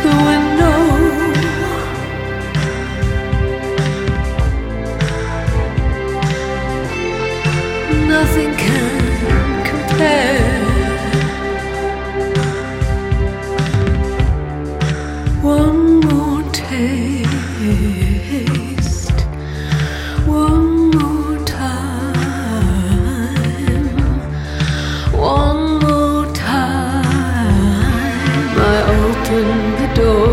the window. Nothing can compare. One more take.